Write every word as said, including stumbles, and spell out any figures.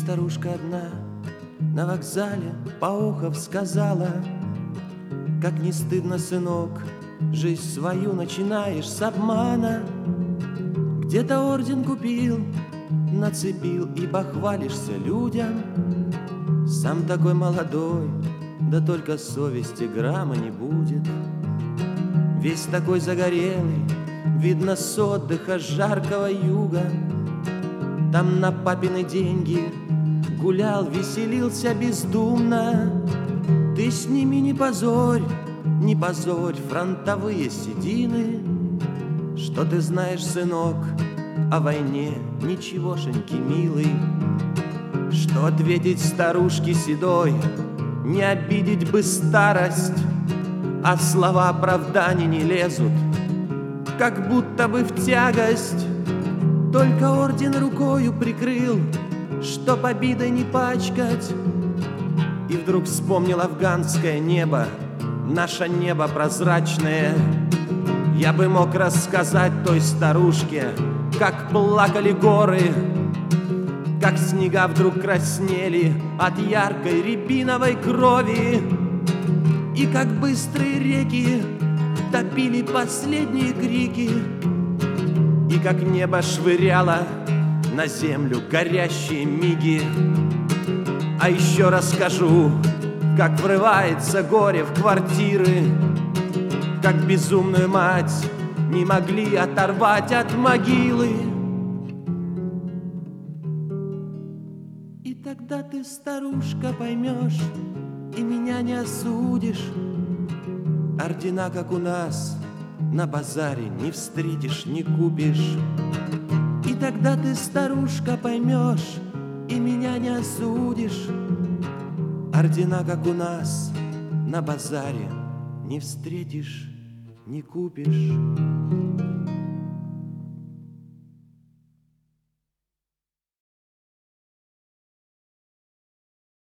старушка одна на вокзале, поохов, сказала: как не стыдно, сынок, жизнь свою начинаешь с обмана. Где-то орден купил, нацепил и похвалишься людям. Сам такой молодой, да только совести грамма не будет. Весь такой загорелый, видно с отдыха жаркого юга. Там на папины деньги гулял, веселился бездумно. Ты с ними не позорь, не позорь фронтовые седины. Что ты знаешь, сынок, о войне, ничегошеньки, милый? Что ответить старушке седой? Не обидеть бы старость, а слова оправданий не лезут, как будто бы в тягость. Только орден рукою прикрыл, чтоб обидой не пачкать. И вдруг вспомнил афганское небо, наше небо прозрачное. Я бы мог рассказать той старушке, как плакали горы, как снега вдруг краснели от яркой рябиновой крови, и как быстрые реки топили последние крики, и как небо швыряло на землю горящие миги. А еще расскажу, как врывается горе в квартиры, как безумную мать не могли оторвать от могилы. И тогда ты, старушка, поймешь и меня не осудишь. Ордена, как у нас, на базаре не встретишь, не купишь. И тогда ты, старушка, поймешь и меня не осудишь. Ордена, как у нас, на базаре не встретишь, не купишь.